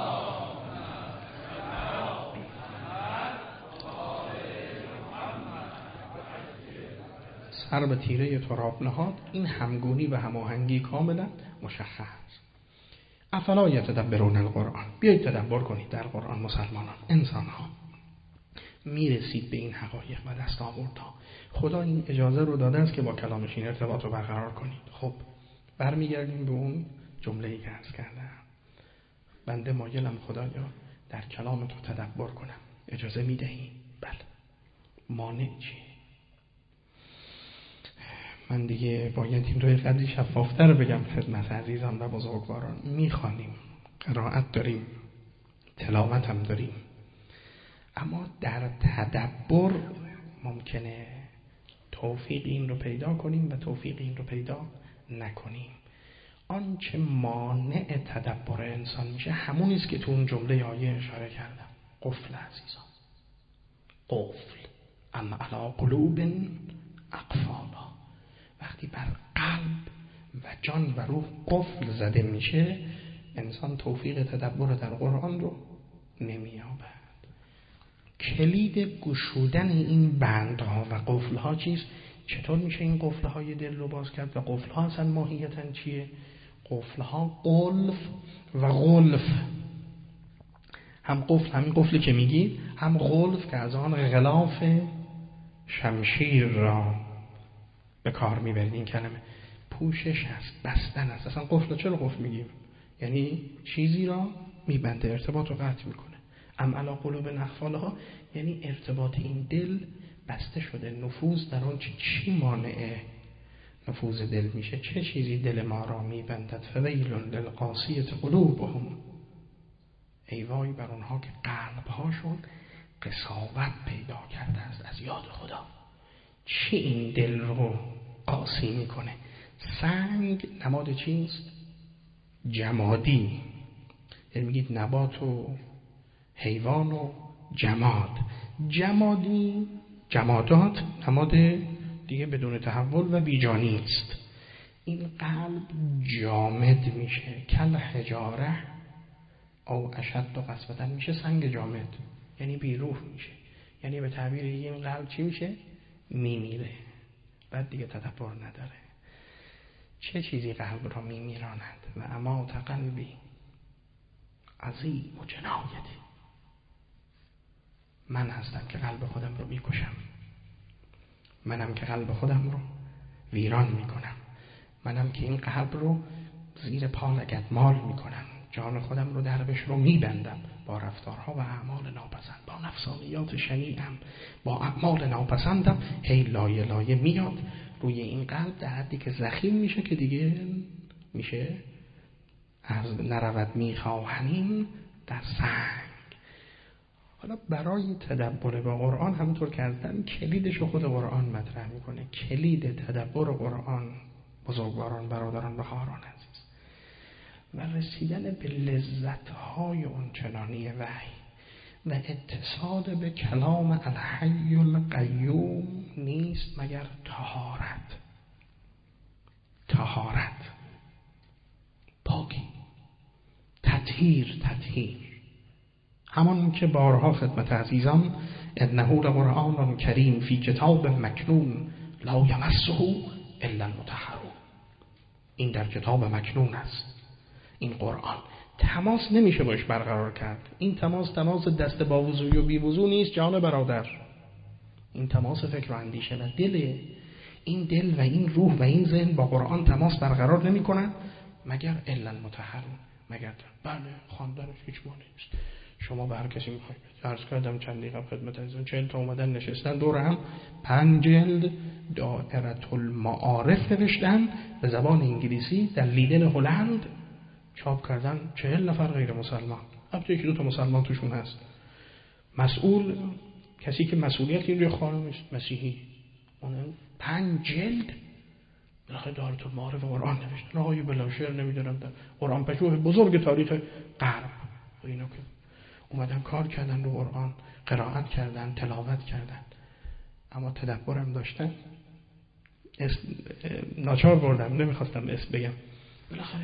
سر به تیره تراب نهاد. این همگونی و هماهنگی کاملا مشخص. افلا یتدبرون القرآن، بیایید تدبر کنید در قرآن. مسلمانان، انسان ها میرسید به این حقایق و دستاوردها. خدا این اجازه رو داده است که با کلامش این ارتباط رو برقرار کنید. خب برمیگردیم به اون جمله‌ای که عرض کردم، بنده مایلم خدایا در کلام تو تدبر کنم، اجازه میدهی؟ بله. مانع چیه؟ من دیگه باید این روی قدری شفافتر بگم خدمت عزیزان و بزرگواران. میخوانیم، قرائت داریم، تلاوت هم داریم، اما در تدبر ممکنه توفیق این رو پیدا کنیم و توفیق این رو پیدا نکنیم. آنچه مانع تدبر انسان میشه همون است که تو اون جمله آیه اشاره کردم. قفل عزیزان، قفل ام علی قلوب اقفالها. وقتی بر قلب و جان و روح قفل زده میشه، انسان توفیق تدبر در قرآن رو نمییابد. کلید گشودن این بندها و قفلها چیست؟ چطور میشه این قفلهای دل رو باز کرد؟ و قفلها اصلا ماهیتاً چیه؟ قفلها قلف و غلف. هم قفل، همین قفلی که میگید، هم غلف که از آن غلاف شمشیر را به کار میبرید. این کلمه پوشش هست، بستن هست. اصلا قفل چرا قفل میگیم؟ یعنی چیزی را میبنده، ارتباط رو قطع میکنه. ام علی قلوب اقفالها یعنی ارتباط این دل بسته شده. نفوذ در آن چی مانع نفوذ دل میشه؟ چه چیزی دل ما را میبندد؟ فویل للقاسیة قلوبهم، ای وای بر اونها که قلبهاشون قساوت پیدا کرده است از یاد خدا. چی این دل رو قاسی میکنه؟ سنگ نماد چیست؟ جمادی. یعنی میگید نبات و حیوان و جماد. جمادی، جمادات نماد دیگه بدون تحول و بیجانی است. این قلب جامد میشه، کل حجاره او اشد و قسوتن میشه سنگ جامد، یعنی بیروح میشه. یعنی به تعبیر این قلب چی میشه؟ میمیره، بعد دیگه تدبر نداره. چه چیزی قلب را میمیراند؟ و اما قلبی عظیم و جنایتی، من هستم که قلب خودم رو میکشم، منم که قلب خودم رو ویران میکنم، منم که این قلب رو زیر پا لگدمال میکنم، جان خودم رو دربش رو میبندم با رفتارها و اعمال ناپسند، با نفسانیات شنیعم، با اعمال ناپسندم. هی لایه لایه میاد روی این قلب در حدی که زخیم میشه که دیگه میشه از نرود میخواهنیم در سنگ. حالا برای تدبر با قرآن همونطور که ازدن کلیدش رو خود قرآن مطرح میکنه. کلید تدبر قرآن بزرگواران، برادران و خواهران عزیز، و رسیدن به لذت‌های اون چنانی وحی و اتصال به کلام الحی القیوم نیست مگر طهارت. طهارت، پاکی، تطهیر. تطهیر همان که بارها خدمت عزیزان انه لقرآن کریم فی کتاب مکنون لا یمسه الا المطهرون. این در کتاب مکنون است. این قرآن تماس نمیشه باش برقرار کرد. این تماس تماس دست با وضوی و بی وضو نیست جان برادر. این تماس فکر و اندیشه و دل. این دل و این روح و این ذهن با قرآن تماس برقرار نمی کنند مگر الا المطهرون، مگر بله خواندنش هیچ مانعی نیست. شما به هر کسی میخواید، عرض کردم چند دقیقه خدمت عزیزان، چهل تا اومدن نشستن دور هم، پنج جلد دائره المعارف نوشتن به زبان انگلیسی در لیدن هلند چاپ کردن. چهل نفر غیر مسلمان، البته یکی دو تا مسلمان توشون هست. مسئول، کسی که مسئولیت این روی خانم مسیحی، اون پنج جلد بالاخره دائره المعارف قرآن نوشتن. آقای بلاشر نمیدونم در قرآن پژوه بزرگ تاریخ غرب و اینا که اومدن کار کردن رو قرآن، قرائت کردن، تلاوت کردن، اما تدبرم داشتن. اسم ناچار بردم، نمیخواستم اسم بگم. بالاخره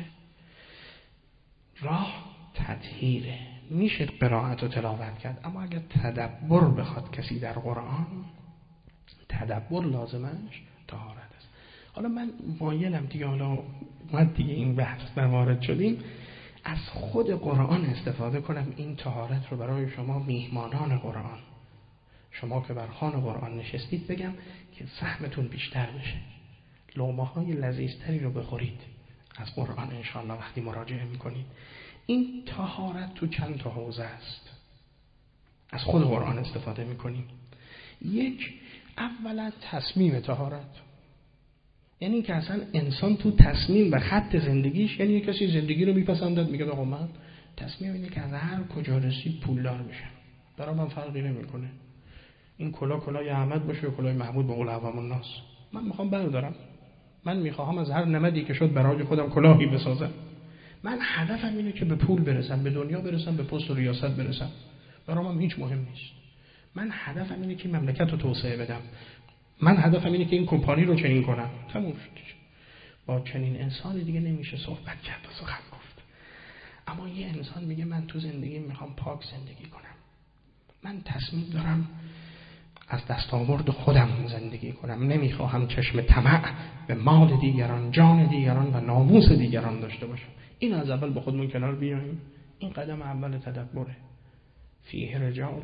راه تطهیره. میشه قرائت و تلاوت کرد، اما اگر تدبر بخواد کسی در قرآن، تدبر لازمش طهارت است. حالا من مایلم دیگه، حالا اومد دیگه این بحث در وارد شدیم، از خود قرآن استفاده کنم این طهارت رو برای شما میهمانان قرآن، شما که بر خوان قرآن نشستید، بگم که سهمتون بیشتر بشه، لقمه های لذیذتری رو بخورید از قرآن انشاءالله وقتی مراجعه میکنید. این طهارت تو چند تا حوزه است، از خود قرآن استفاده میکنیم. یک، اولا تصمیم طهارت، یعنی که اصلا انسان تو تصمیم و خط زندگیش، یعنی کسی زندگی رو میپسندد میگه آقا من تصمیم اینه که از هر کجا رسید پولدار بشم، برای من فرقی نمیکنه این کلا کلاه احمد باشه و کلاه محمود به قول عوام الناس، من میخوام بردارم، من میخوام از هر نمدی که شد برای خودم کلاهی بسازم، من هدفم اینه که به پول برسم، به دنیا برسم، به پست و ریاست برسم، برای من هیچ مهم نیست. من هدفم اینه که مملکت رو توسعه بدم، من هدفم اینه که این کمپانی رو چنین کنم. تموم شد. با چنین انسانی دیگه نمیشه صحبت کرد و سخن گفت. اما یه انسان میگه من تو زندگی میخوام پاک زندگی کنم، من تصمیم دارم از دستاورد خودم زندگی کنم، نمیخواهم چشم طمع به مال دیگران، جان دیگران و ناموس دیگران داشته باشم. این از اول با خودمون کنار بیاییم. این قدم اول تدبره. فیه رجال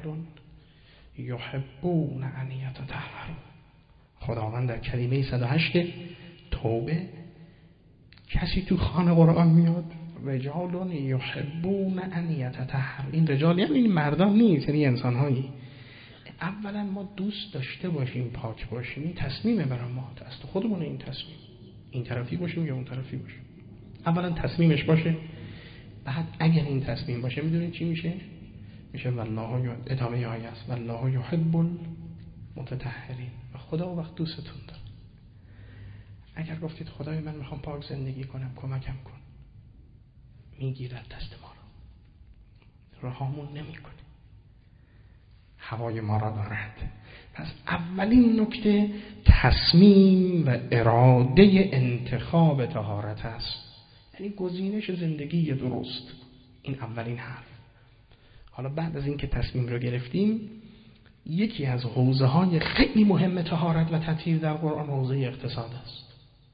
یحبون ان یتطهروا. خداوند در کلمه صد و هشت توبه، کسی تو خانه قرآن میاد رجال یحبون ان یتطهروا، این رجال یعنی این مردان نیست، یعنی انسان هایی. اولا ما دوست داشته باشیم پاک باشیم، این تصمیمه برای ما، دست خودمون این تصمیم، این طرفی باشیم یا اون طرفی باشیم. اولا تصمیمش باشه، بعد اگر این تصمیم باشه میدونید چی میشه؟ میشه والله ادامه آیه است والله یحب المتطهرین. خدا وقت دوستتون داره. اگر گفتید خدای من میخوام پاک زندگی کنم کمکم کن، میگیرد دست ما رو، رهامون نمیکنه، هوای ما را دارد. پس اولین نکته تصمیم و اراده انتخاب طهارت است، یعنی گزینش زندگی درست. این اولین حرف. حالا بعد از اینکه تصمیم رو گرفتیم، یکی از حوزه های خیلی مهم طهارت و تطهیر در قرآن حوزه اقتصاد است.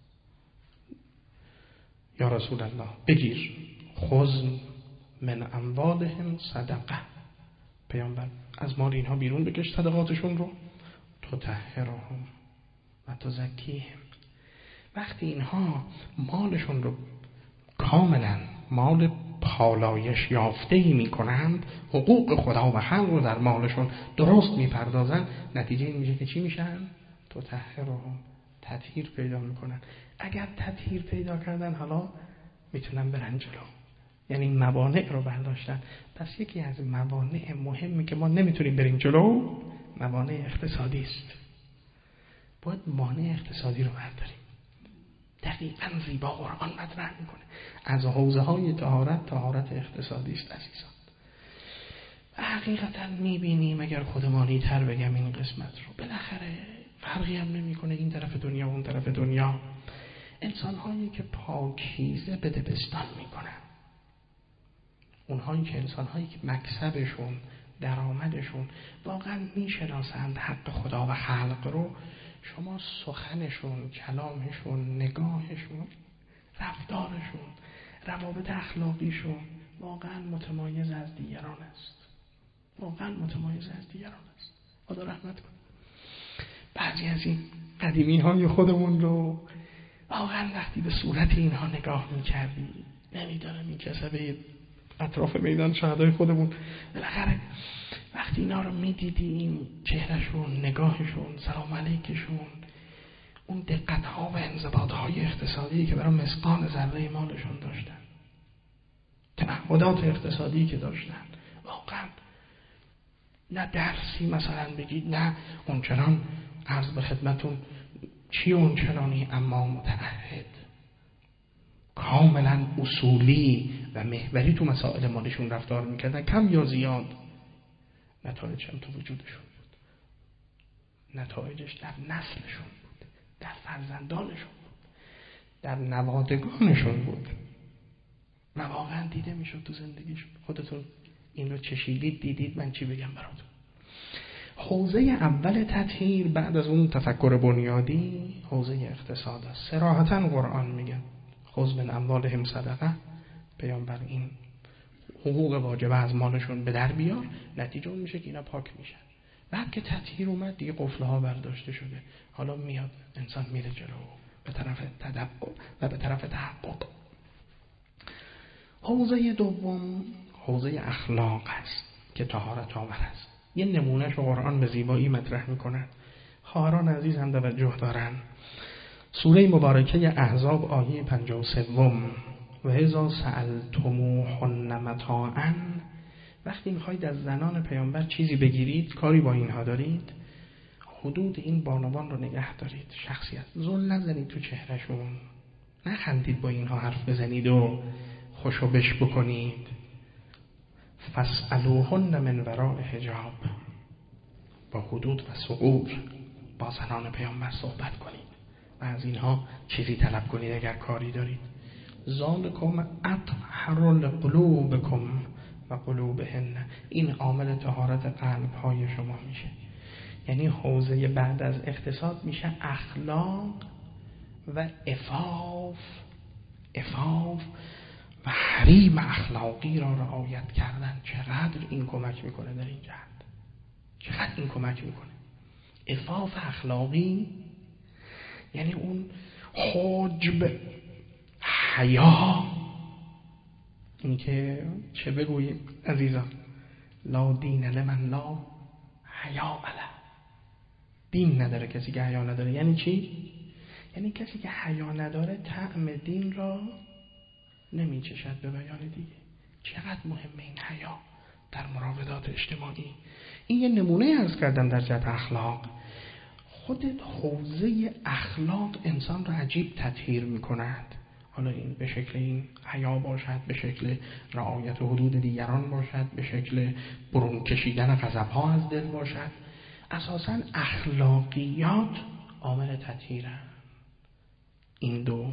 یا رسول الله بگیر خذ من اموالهم صدقه، پیامبر از مال اینها بیرون بکش صدقاتشون رو، تطهرهم و تزکیهم. وقتی اینها مالشون رو کاملا مال پالایش یافته‌ای میکنند، حقوق خدا و خلق رو در مالشون درست میپردازن، نتیجه این میشه که چی میشن؟ تطهرهم، تطهیر پیدا میکنن. اگر تطهیر پیدا کردن حالا میتونن برن جلو، یعنی موانع رو برداشتن. پس یکی از موانع مهمی که ما نمیتونیم بریم جلو موانع اقتصادی است. باید مانع اقتصادی رو برداریم. دقیقاً زیبا قرآن مطرح میکنه. از حوزه های طهارت طهارت اقتصادی است عزیزان. و حقیقتاً میبینیم، اگر خودمانی تر بگم این قسمت رو، بالاخره فرقی هم نمیکنه این طرف دنیا و اون طرف دنیا، انسان هایی که پاکیزه به دبستان میکنن، اونهایی که انسان هایی که مکسبشون درآمدشون واقعا میشناسند حق خدا و خلق رو، شما سخنشون، کلامشون، نگاهشون، رفتارشون، روابط اخلاقیشون واقعا متمایز از دیگران است. واقعا متمایز از دیگران است. خدا رحمت کن. بعضی از این قدیمی های خودمون رو واقعا وقتی به صورت اینها نگاه میکردی، نمیدارم این کسبه اطراف میدان شهدای خودمون، بالاخره وقتی اینا رو میدیدیم، چهرهشون، نگاهشون، سلام علیکشون، اون دقت ها و انضباط های اقتصادی که برای مسقال ذره مالشون داشتن، تعهدات اقتصادی که داشتن، واقعا نه درسی مثلا بگید، نه اونچنان عرض به خدمتون چی اونچنانی، اما متعهد، کاملا اصولی و محوری تو مسائل مالشون رفتار میکردن، کم یا زیاد. نتایج هم تو وجودشون بود، نتایجش در نسلشون بود، در فرزندانشون بود، در نوادگانشون بود و واقعا دیده میشد تو زندگیشون. خودتون این رو چشیدید، دیدید، من چی بگم براتون. حوزه اول تطهیر بعد از اون تفکر بنیادی حوزه اقتصاد است. صراحتاً قرآن میگه خذ من اموالهم صدقه، پیامبر این حقوق واجبه از مالشون به در بیار، نتیجه اون میشه که اینا پاک میشن. بعد که تطهیر اومد دیگه قفله ها برداشته شده، حالا میاد انسان میره جلو به طرف تدبر و به طرف تحقق. حوزه دوم حوزه اخلاق است که طهارت آور است. یه نمونهش رو قرآن به زیبایی مطرح میکنه. خواهران عزیز هم توجه دارن. سوره مبارکه احزاب آیه پنجاه و سه و اذا سألتموهن متاعا، وقتی میخواید از زنان پیامبر چیزی بگیرید، کاری با اینها دارید، حدود این بانوان رو نگه دارید. شخصیت زل نزنید تو چهرهشون، نخندید با اینها حرف بزنید و خوشو بش بکنید. فاسألوهن من وراء حجاب، با حدود و ثغور با زنان پیامبر صحبت کنید و از اینها چیزی طلب کنید اگر کاری دارید. ذالکم اطهر لقلوبکم و قلوبهن، این عامل طهارت قلب های شما میشه. یعنی حوزه بعد از اقتصاد میشه اخلاق و عفاف عفاف و حریم اخلاقی را رعایت کردن. چقدر این کمک میکنه در این جهت، چقدر این کمک میکنه. عفاف اخلاقی یعنی اون حجب، حیا، این که چه بگوییم عزیزان، لا دین لمن لا حیا علیه. دین نداره کسی که حیا نداره. یعنی چی؟ یعنی کسی که حیا نداره طعم دین را نمیچشد به بیان دیگه. چقدر مهمه این حیا در مراودات اجتماعی. این یه نمونه عرض کردم در جهت اخلاق. خود حوزه اخلاق انسان را عجیب تطهیر میکند. حالا این به شکل این حیا باشد، به شکل رعایت حدود دیگران باشد، به شکل برون کشیدن غضب‌ها از دل باشد. اساساً اخلاقیات عامل تطهیرند. این دو.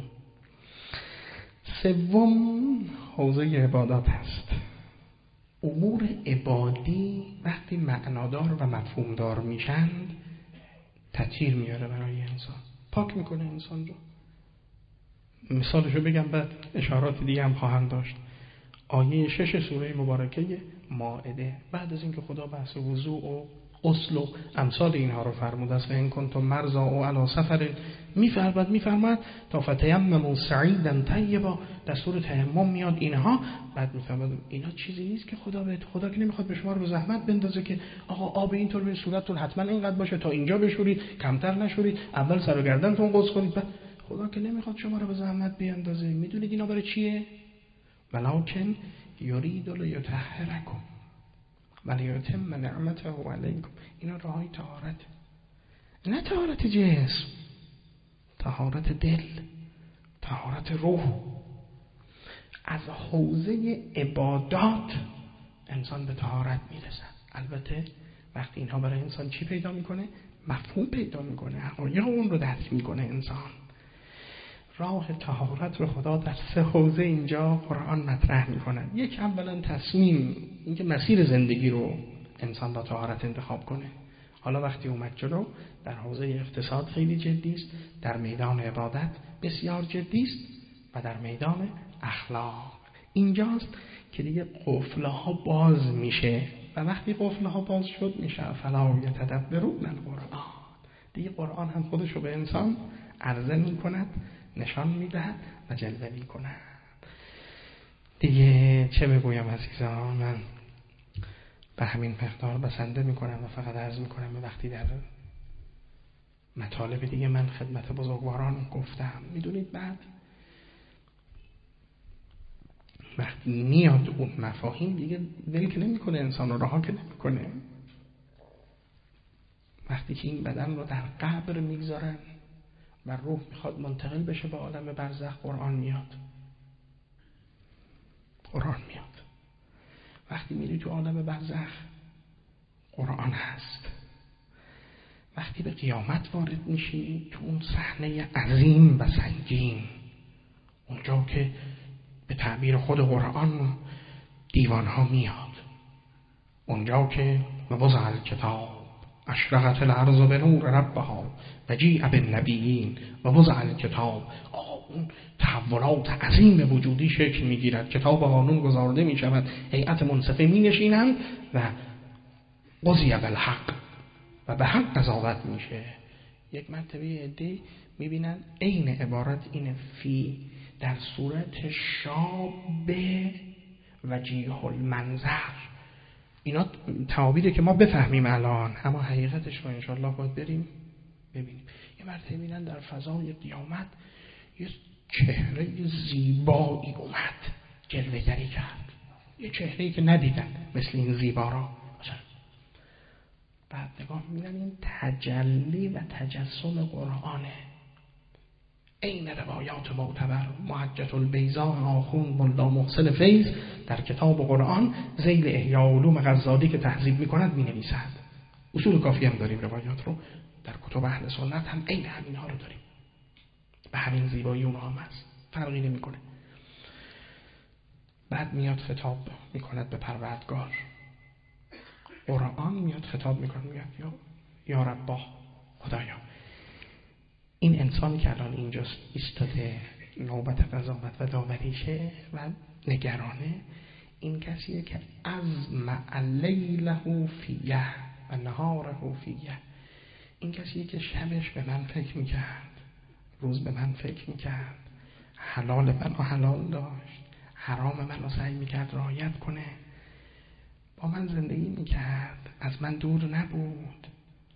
سوم حوزه عبادات هست. امور عبادی وقتی معنادار و مفهومدار میشند تطهیر میاره برای انسان، پاک میکنه انسان رو. مثالشو بگم بعد اشارات دیگه هم خواهم داشت. آیه شش سوره مبارکه مائده، بعد از اینکه خدا بحث وضوء و غسل و امثال اینها رو فرمود است و این کنتم مرضی و علی سفر، میفرماد میفرماد تا فتیمموا صعیدا طیبا، دستور تیمم میاد اینها. بعد میفرماد اینا چیزی نیست که خدا بهت، خدا که نمیخواد به شما رو به زحمت بندازه که آقا آب اینطور به صورتتون حتما اینقدر باشه تا اینجا بشورید، کمتر نشورید، اول سر و گردنتون غسل کنید. بعد خدا که نمیخواد شما رو به زحمت بیاندازه. میدونید اینا برای چیه؟ ولکن یرید لیطهرکم ولیتم نعمته علیکم. اینا راهی طهارت، نه طهارت جسم، طهارت دل، طهارت روح. از حوزه عبادات انسان به طهارت میرسه. البته وقتی اینها برای انسان چی پیدا میکنه؟ مفهوم پیدا میکنه، حقایق اون رو درک میکنه انسان. راه طهارت رو خدا در سه حوزه اینجا قرآن مطرح میکنه. یک، اولا تصمیم، اینکه مسیر زندگی رو انسان با طهارت انتخاب کنه. حالا وقتی اومد جلو، در حوزه اقتصاد خیلی جدی است، در میدان عبادت بسیار جدی است و در میدان اخلاق اینجاست که دیگه قفل‌ها باز میشه. و وقتی قفل‌ها باز شد میشه فلا یتدبرون القرآن، دیگه قرآن هم خودش رو به انسان عرضه میکند، نشان میدهد و جلوه میکند. دیگه چه بگویم عزیزان، من به همین مقدار بسنده میکنم و فقط عرض میکنم به وقتی در مطالب دیگه من خدمت بزرگواران گفتم. میدونید بعد وقتی میاد اون مفاهیم دیگه ول که نمیکنه انسان رو، رها که نمیکنه. وقتی که این بدن رو در قبر میگذارن و روح میخواد منتقل بشه به عالم برزخ، قرآن میاد. قرآن میاد. وقتی میری تو عالم برزخ قرآن هست. وقتی به قیامت وارد میشی تو اون صحنه عظیم و سنگین، اونجا که به تعبیر خود قرآن دیوانها میاد، اونجا که وضع الکتاب اشرقت الارض بنور ربها و جیء بالنبیین و وضع الکتاب. اون تحولات عظیم وجودی شکل میگیرد، کتاب قانون گذارده میشود، هیئت منصفه می نشینند و قضی بالحق و به حق قضاوت میشه. یک مرتبه عده میبینن عین عبارت اینه، فی در صورت شاب وجیه المنظر. اینا تعابیره که ما بفهمیم الان، اما حقیقتش رو انشاءالله باید بریم ببینیم. یه مرتبه میبینن در فضای قیامت یه چهره زیبایی اومد جلوه‌گری کرد، یه چهره‌ای که ندیدن مثل این زیبارا. بعد نگاه می‌کنن این تجلی و تجسم قرآنه. این روایات معتبر محجة البیضاء آخوند ملا محسن فیض در کتاب قرآن ذیل احیاء علوم غزالی که تهذیب می‌کند می‌نویسد. اصول کافی هم داریم روایات رو در کتب اهل سنت هم عین همین‌ها رو داریم، به همین زیبایی اونها هم هست، فرقی نمی‌کنه. بعد میاد خطاب می‌کند به پروردگار. قرآن میاد خطاب میکنه، میاد یا یا ربا، خدایا این انسانی که الان اینجاست ایستاده نوبت قضاوت و داوریشه و نگرانه، این کسیه که از معلیله فیه و نهاره فیه، این کسیه که شبش به من فکر میکرد، روز به من فکر میکرد، حلال من رو حلال داشت، حرام من رو سعی میکرد رعایت کنه، با من زندگی میکرد، از من دور نبود.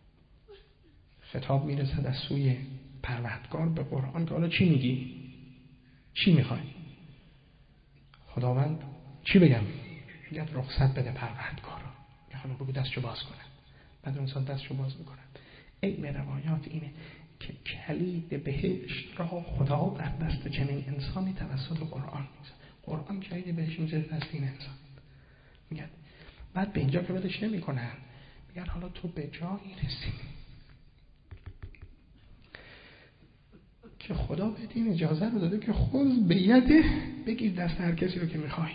خطاب میرسد از سوی پروردگار به قرآن که حالا چی میگی؟ چی میخوای؟ خداوند چی بگم؟ میگه رخصت بده پروردگار، یا حالا بگو دستشو باز کنه. بعد اون انسان دستشو باز میکنه. علم روایات اینه که کلید بهشت را خدا در دست چنین انسانی توسط قرآن میذاره. قرآن کلید بهشت میذاره دست این انسان. میگه بعد به اینجا که بدش نمی کنن، میگن حالا تو به جایی رسی که خدا بهت این اجازه رو داده که خود به یده بگیر دست هر کسی رو که میخوای.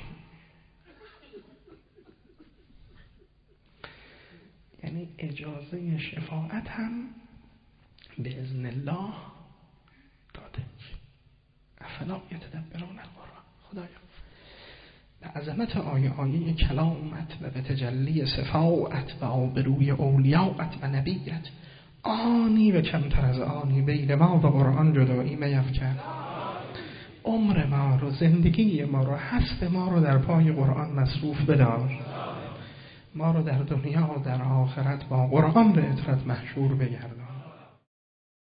یعنی اجازه شفاعت هم به اذن الله داده. افلا یتدبرون القرآن. خدایا به عظمت آیه آیه کلامت و به تجلی صفاعت و آبروی اولیاءت و نبیت آنی و کمتر از آنی بین ما و قرآن جدایی میفکن. عمر ما رو، زندگی ما رو، هست ما رو در پای قرآن مصروف بدار. ما رو در دنیا و در آخرت با قرآن به اطرت محشور بگردان.